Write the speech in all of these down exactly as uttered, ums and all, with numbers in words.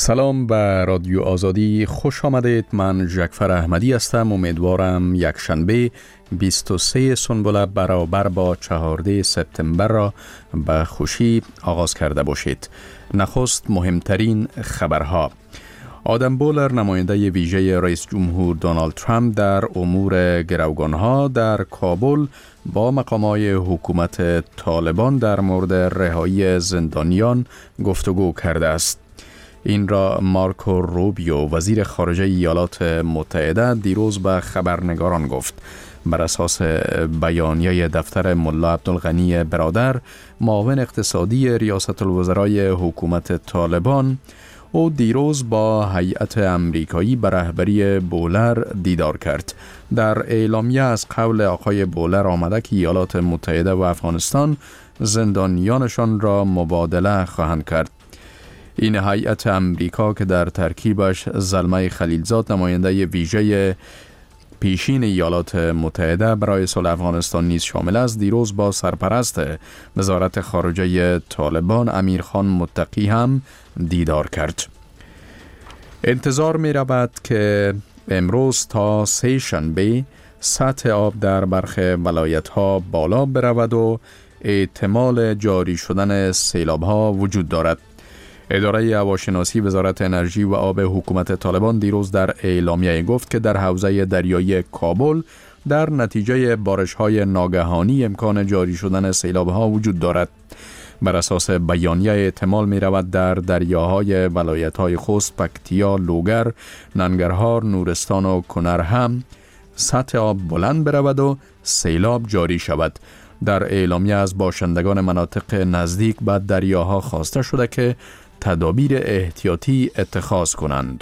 سلام به رادیو آزادی، خوش آمدید. من جعفر احمدی هستم. امیدوارم یک شنبه بیست و سه سنبله برابر با چهارده سپتامبر را به خوشی آغاز کرده باشید. نخست مهمترین خبرها. آدم بولر، نماینده ویژه رئیس جمهور دونالد ترامپ در امور گروگانها در کابل با مقامای حکومت طالبان در مورد رهایی زندانیان گفتگو کرده است. این را مارکو روبیو، وزیر خارجه ایالات متحده، دیروز به خبرنگاران گفت. بر اساس بیانیه دفتر ملا عبدالغنی برادر، معاون اقتصادی ریاست الوزرای حکومت طالبان، او دیروز با هیئت امریکایی به رهبری بولر دیدار کرد. در اعلامیه از قول آقای بولر آمده که ایالات متحده و افغانستان زندانیانشان را مبادله خواهند کرد. این هیئت امریکا که در ترکیبش زلمه خلیلزاد، نماینده ویژه پیشین ایالات متحده برای صلح افغانستان نیز شامل است، دیروز با سرپرست وزارت خارجه طالبان امیرخان متقی هم دیدار کرد. انتظار می رود که امروز تا سه شنبه سطح آب در برخی ولایت ها بالا برود و احتمال جاری شدن سیلاب ها وجود دارد. اداره هواشناسی وزارت انرژی و آب حکومت طالبان دیروز در اعلامیه گفت که در حوزه دریایی کابل در نتیجه بارش‌های ناگهانی امکان جاری شدن سیلاب‌ها وجود دارد. بر اساس بیانیه احتمال می‌رود در دریاهای ولایت‌های خوست، پکتیا، لوگر، ننگرهار، نورستان و کنر هم سطح آب بلند برود و سیلاب جاری شود. در اعلامیه از باشندگان مناطق نزدیک به دریاها خواسته شده که تدابیر احتیاطی اتخاذ کنند.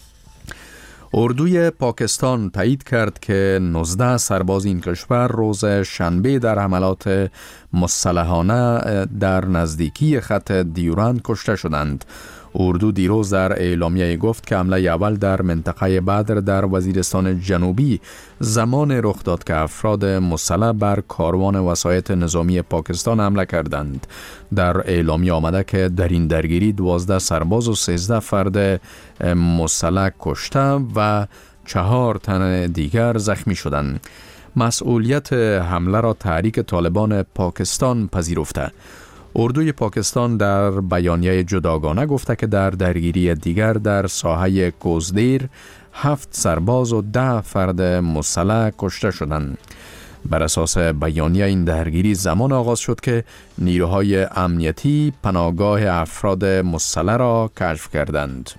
اردوی پاکستان تایید کرد که نوزده سرباز این کشور روز شنبه در حملات مسلحانه در نزدیکی خط دیورند کشته شدند. اردو دیروز در اعلامیه گفت که حمله اول در منطقه بدر در وزیرستان جنوبی زمان رخ داد که افراد مسلح بر کاروان وسایط نظامی پاکستان حمله کردند. در اعلامیه آمده که در این درگیری دوازده سرباز و سیزده فرد مسلح کشته و چهار تن دیگر زخمی شدند. مسئولیت حمله را تحریک طالبان پاکستان پذیرفته. اردوی پاکستان در بیانیه جداگانه گفته که در درگیری دیگر در ساحه کوزدیر هفت سرباز و ده فرد مسلح کشته شدند. بر اساس بیانیه این درگیری زمان آغاز شد که نیروهای امنیتی پناهگاه افراد مسلح را کشف کردند.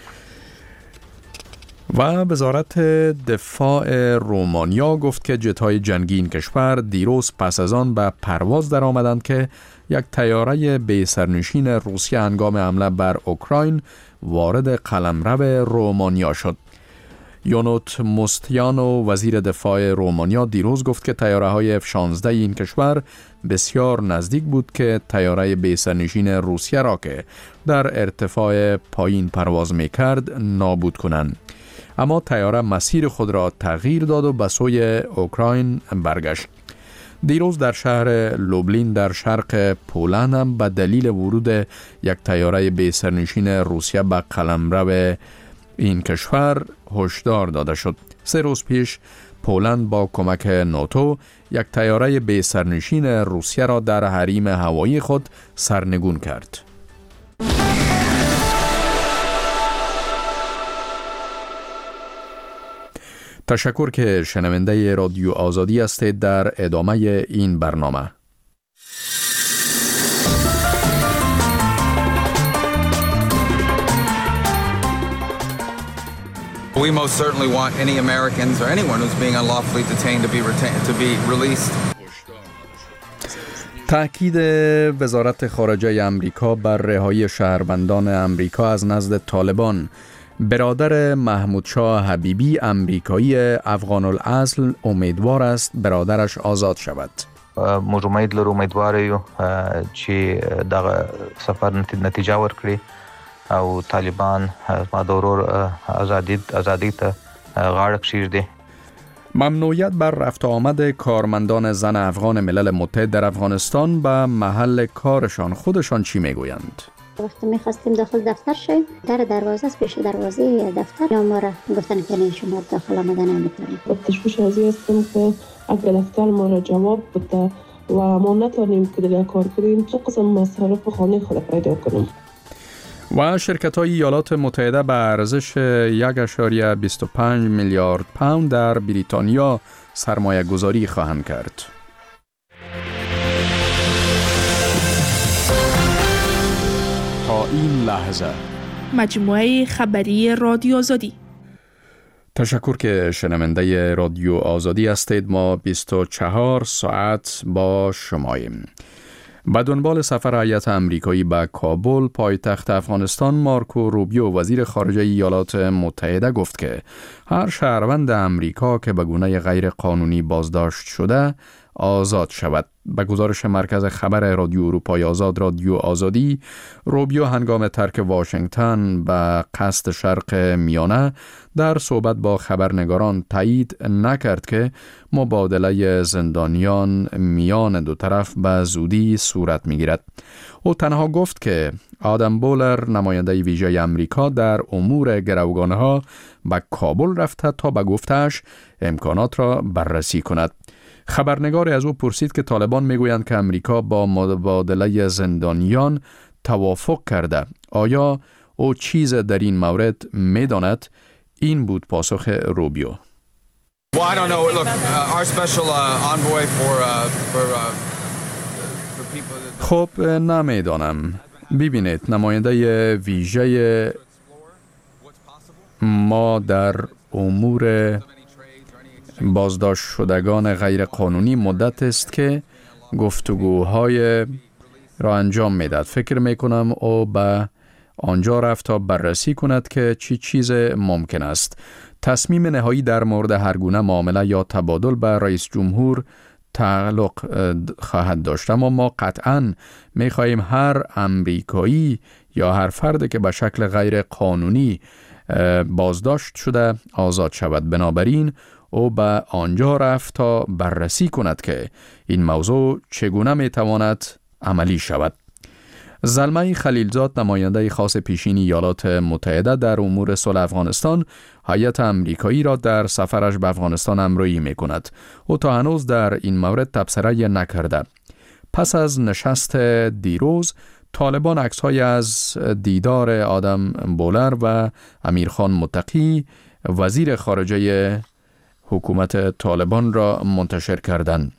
و وزارت دفاع رومانیا گفت که جت‌های جنگی این کشور دیروز پس از آن به پرواز در آمدند که یک طیاره بی سرنشین روسیه هنگام حمله بر اوکراین وارد قلمرو رومانیا شد. یونوت مستیانو، وزیر دفاع رومانیا، دیروز گفت که طیاره‌های اف شانزده این کشور بسیار نزدیک بود که طیاره بی سرنشین روسیه را که در ارتفاع پایین پرواز می‌کرد نابود کنند. اما طیاره مسیر خود را تغییر داد و به سوی اوکراین برگشت. دیروز در شهر لوبلین در شرق پولند هم به دلیل ورود یک طیاره بی سرنشین روسیه به قلمرو این کشور هشدار داده شد. سه روز پیش پولند با کمک ناتو یک طیاره بی سرنشین روسیه را در حریم هوایی خود سرنگون کرد. تشکر که شنونده رادیو آزادی هستید. در ادامه این برنامه We most certainly want any Americans or anyone who's being unlawfully detained to be retained to be released. تأکید وزارت خارجه امریکا بر رهایی شهروندان امریکا از نزد طالبان. برادر محمود شاه حبیبی، امریکایی افغان الاصل، امیدوار است برادرش آزاد شود. موږ امید لرو امیدوار یو چې دغه سفر نتیجه ورکړي او طالبان ما د ورور ازادي ازادي ته غاړه کښیږدي. ممنوعیت بر رفت آمد کارمندان زن افغان ملل متحد در افغانستان به محل کارشان، خودشان چی میگویند؟ وقتی میخواستیم داخل دفتر شیم، در دروازه از پیش دروازه دفتر یا ما را گفتن که نه شما داخل آمدن نمیتونید. تشویش از این هستم که اگر دفتر ما را جواب بده و ما نتونیم که دیگر کار کنیم، چه قسم مصارف خانه خود پیدا کنیم. و شرکت‌های ایالات متحده به ارزش یک ممیز بیست و پنج میلیارد پوند در بریتانیا سرمایه گذاری خواهند کرد. تا این لحظه مجموعه خبری رادیو آزادی. تشکر که شنونده رادیو آزادی هستید. ما بیست و چهار ساعت با شماییم. به دنبال سفر هیئت آمریکایی به کابل، پایتخت افغانستان، مارکو روبیو وزیر خارجه ایالات متحده گفت که هر شهروند آمریکا که به گونه غیر قانونی بازداشت شده آزاد شود. به گزارش مرکز خبر رادیو اروپای آزاد رادیو آزادی، روبیو هنگام ترک واشنگتن به قصد شرق میانه در صحبت با خبرنگاران تایید نکرد که مبادله زندانیان میان دو طرف به زودی صورت میگیرد. او تنها گفت که آدم بولر، نماینده ویژه امریکا در امور گروگانها، به کابل رفته تا به گفتش امکانات را بررسی کند. خبرنگار از او پرسید که طالبان میگویند که امریکا با مبادله زندانیان توافق کرده. آیا او چیز در این مورد میداند؟ این بود پاسخ روبیو. Well, I don't know. Look, uh, our special uh, envoy for uh, for uh, for people that... خب نمیدانم. ببینید، نماینده ویژه ما در امور بازداشت شدگان غیر قانونی مدت است که گفتگوهای را انجام میدهد. فکر میکنم او به آنجا رفت تا بررسی کند که چی چیز ممکن است. تصمیم نهایی در مورد هر گونه معامله یا تبادل به رئیس جمهور تعلق خواهد داشت، اما ما قطعاً میخواهیم هر امریکایی یا هر فرد که به شکل غیر قانونی بازداشت شده آزاد شود. بنابراین او به آنجا رفت تا بررسی کند که این موضوع چگونه میتواند عملی شود. زلمه خلیلزاد، نماینده خاص پیشین ایالات متحده در امور صلح افغانستان، هیئت آمریکایی را در سفرش به افغانستان همراهی میکند. او تا هنوز در این مورد تبصره نکرده. پس از نشست دیروز، طالبان عکس‌های از دیدار آدم بولر و امیرخان متقی، وزیر خارجه حکومت طالبان، را منتشر کردند.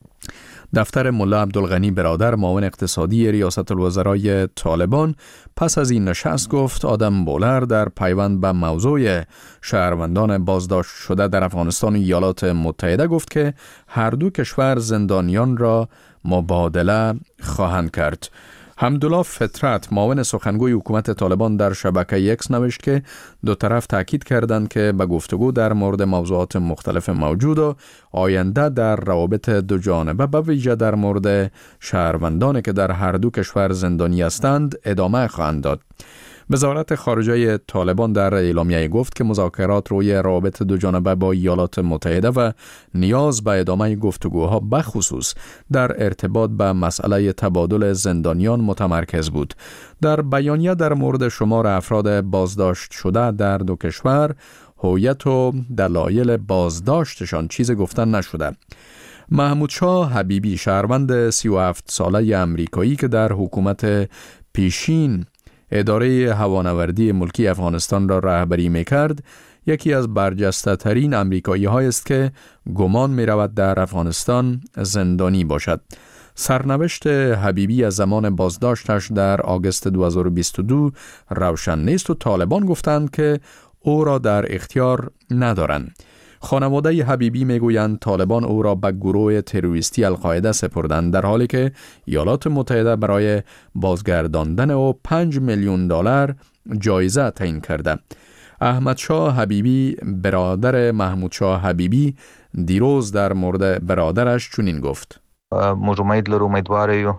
دفتر ملا عبدالغنی برادر، معاون اقتصادی ریاست الوزرای طالبان، پس از این نشست گفت آدم بولر در پیوند به موضوع شهروندان بازداشت شده در افغانستان و ایالات متحده گفت که هر دو کشور زندانیان را مبادله خواهند کرد. حمدالله فطرت، معاون سخنگوی حکومت طالبان، در شبکه اکس نوشت که دو طرف تاکید کردند که به گفتگو در مورد موضوعات مختلف موجود و آینده در روابط دو جانبه، به ویژه در مورد شهروندانی که در هر دو کشور زندانی هستند، ادامه خواهند داد. وزارت خارجه طالبان در اعلامیه گفت که مذاکرات روی روابط دو جانبه با ایالات متحده و نیاز به ادامه گفتگوها بخصوص در ارتباط به مسئله تبادل زندانیان متمرکز بود. در بیانیه در مورد شمار افراد بازداشت شده در دو کشور، هویت و دلایل بازداشتشان چیز گفتن نشده. محمود شاه حبیبی، شهروند سی و هفت ساله امریکایی که در حکومت پیشین اداره هوانوردی ملکی افغانستان را رهبری می‌کرد، یکی از برجسته ترین امریکایی های است که گمان می رود در افغانستان زندانی باشد. سرنوشت حبیبی از زمان بازداشتش در آگوست دو هزار و بیست و دو روشن نیست و طالبان گفتند که او را در اختیار ندارند. خانواده حبیبی میگویند طالبان او را به گروه تروریستی القاعده سپردند، در حالی که ایالات متحده برای بازگرداندن او پنج میلیون دلار جایزه تعیین کرده. احمد شاه حبیبی، برادر محمود شاه حبیبی، دیروز در مورد برادرش چنین گفت: موږ امید لرو امیدوار یو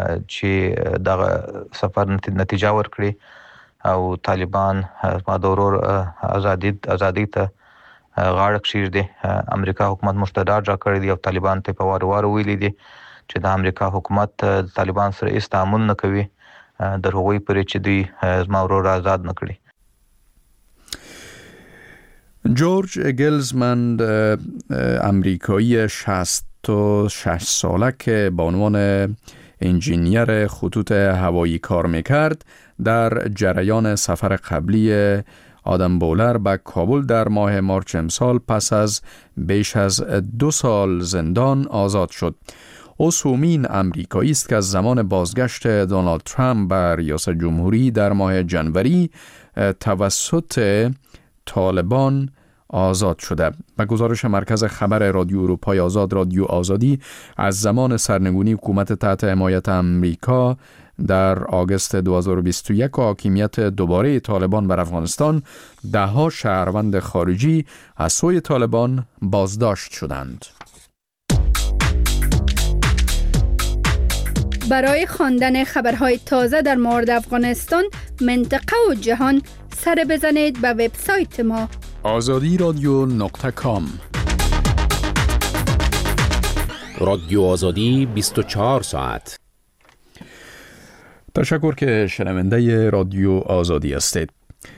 چې دغه سفر نتیجه ورکړي او طالبان ما د ورور ازادي ازادي ته غاړه کښېږدي. امریکا حکومت موږ ته ډاډ راکړی دی او طالبان ته په وار وار ویلي دي چې د امریکا حکومت طالبان سره هیڅ تعامل نه کوي در هغوی پورې چې دوی زما ورور آزاد نکړي. جورج گلزمند امریکایی شصت و شش ساله که به عنوان انجینیر خطوط هوایی کار میکرد در جریان سفر قبلی آدم بولر به کابل در ماه مارچ امسال پس از بیش از دو سال زندان آزاد شد. او سومین امریکایی است که از زمان بازگشت دونالد ترامپ بر ریاست جمهوری در ماه جنوری توسط طالبان آزاد شده. به گزارش مرکز خبر رادیو اروپای آزاد رادیو آزادی، از زمان سرنگونی حکومت تحت حمایت امریکا در آگوست دو هزار و بیست و یک و حاکمیت دوباره طالبان بر افغانستان، ده ها شهروند خارجی از سوی طالبان بازداشت شدند. برای خواندن خبرهای تازه در مورد افغانستان، منطقه و جهان، سر بزنید به وبسایت ما آزادی رادیو نقطه کام. رادیو آزادی بیست و چهار ساعت. تشکر که شنونده رادیو آزادی هستید.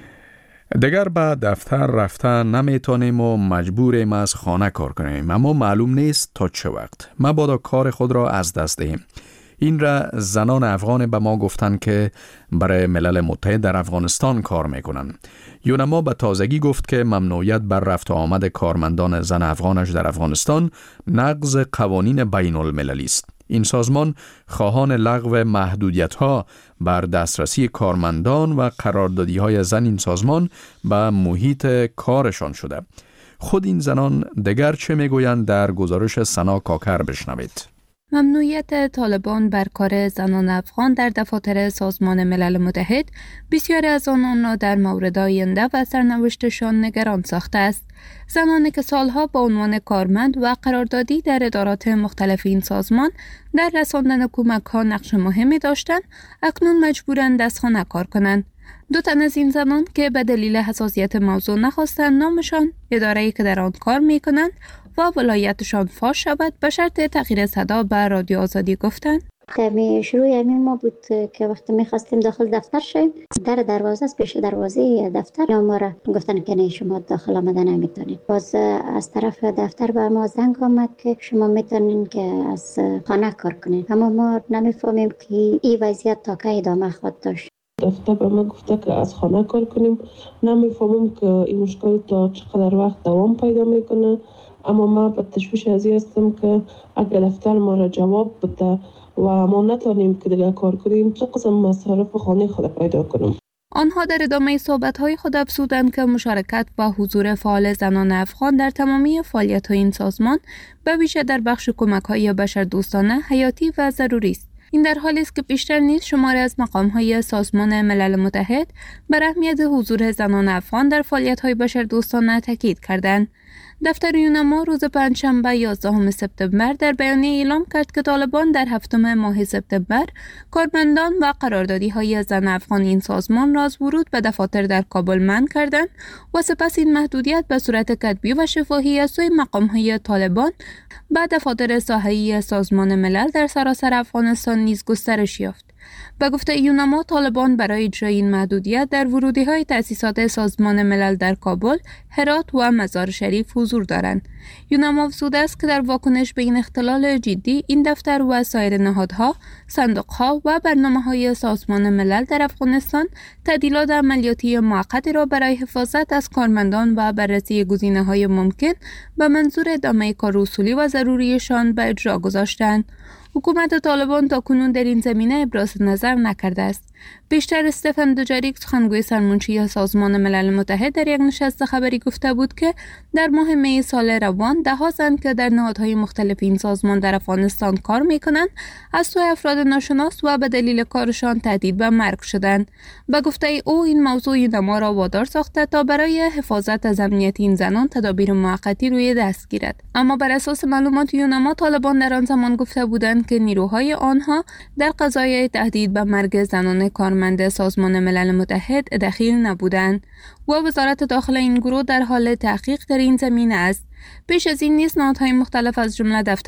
دیگر به دفتر رفتن نمیتونیم و مجبوریم از خانه کار کنیم، اما معلوم نیست تا چه وقت. مبادا کار خود را از دست دهیم. این را زنان افغان به ما گفتند که برای ملل متحد در افغانستان کار میکنند. یونما به تازگی گفت که ممنوعیت بر رفت و آمد کارمندان زن افغانش در افغانستان نقض قوانین بین المللی است. این سازمان خواهان لغو محدودیت‌ها بر دسترسی کارمندان و قراردادی‌های زن این سازمان به محیط کارشان شده. خود این زنان دیگر چه میگویند در گزارش سنا کاکر بشنوید. ممنوعیت طالبان بر کار زنان افغان در دفاتر سازمان ملل متحد بسیاری از آنان را در مورد آینده و سرنوشتشان نگران ساخته است. زنانی که سالها با عنوان کارمند و قراردادی در ادارات مختلف این سازمان در رساندن کمک‌ها نقش مهمی داشتند، اکنون مجبورند از خانه کار کنند. دو تن از این زنان که به دلیل حساسیت موضوع نخواستند نامشان، اداره‌ای که در آن کار می‌کنند و ولایتشان فاش شود به شرط تغییر صدا به رادیو آزادی گفتند. کمی شروع همین ما بود که وقتی میخواستیم داخل دفتر شیم، در دروازه از پیش دروازه دفتر یا ما را گفتن که نه شما داخل آمدن نمیتونید. باز از طرف دفتر به ما زنگ آمد که شما میتونین که از خانه کار کنین، اما ما نمیفهمیم که این وضعیت تا که ادامه خواهد داشت. دفتر به ما گفته که از خانه کار کنیم. نمیفهمم که این مشکل تا چقدر وقت دوام پیدا میکنه، اما ما به تشویش ازی هستم که اگر دفتر ما را جواب بده و ما نتونیم که دیگه کار کنیم، چه قسم مصارف خانه خود پیدا کنیم. آنها در ادامه صحبت‌های خود افزودند که مشارکت و حضور فعال زنان افغان در تمامی فعالیت‌های این سازمان به ویژه در بخش کمک‌های بشردوستانه حیاتی و ضروری است. این در حالی است که بیشتر نیز شماری از مقام‌های سازمان ملل متحد بر اهمیت حضور زنان افغان در فعالیت‌های بشردوستانه تاکید کردند. دفتر یونما روز پنجشنبه یازدهم سپتامبر در بیانیه اعلام کرد که طالبان در هفتم ماه سپتامبر کارمندان و قراردادی‌های زن افغان این سازمان را از ورود به دفاتر در کابل منع کردند و سپس این محدودیت به صورت کتبی و شفاهی از سوی مقام‌های طالبان به دفاتر ساحه‌ای سازمان ملل در سراسر افغانستان نیز گسترش یافت. به گفته یونما، طالبان برای اجرای این محدودیت در ورودی‌های تأسیسات سازمان ملل در کابل، هرات و مزار شریف حضور دارند. یونما افزوده است که در واکنش به این اختلال جدی، این دفتر و سایر نهادها، صندوق‌ها و برنامه‌های سازمان ملل در افغانستان تعدیلات عملیاتی موقتی را برای حفاظت از کارمندان و بررسی گزینه‌های ممکن به منظور ادامه کار اصولی و ضروریشان به اجرا گذاشتند. حکومت طالبان تاکنون در این زمینه ابراز نظر نکرده است. بیشتر استفن دوجاریک، سخنگوی سرمنشی سازمان ملل متحد، در یک نشست خبری گفته بود که در ماه می سال روان ده ها زن که در نهادهای مختلف این سازمان در افغانستان کار می‌کنند از سوی افراد ناشناس و به دلیل کارشان تهدید به مرگ شدند. به گفته او، این موضوع یونما را وادار ساخته تا برای حفاظت از امنیت این زنان تدابیر موقتی روی دست گیرد. اما بر اساس معلومات یونما، طالبان در آن زمان گفته بودند که نیروهای آنها در قضایای تهدید به مرگ زنان کارمند سازمان ملل متحد دخیل نبودند و وزارت داخل این گروه در حال تحقیق در این زمینه است. پیش از این نیز نهادهای مختلف از جمله دفتر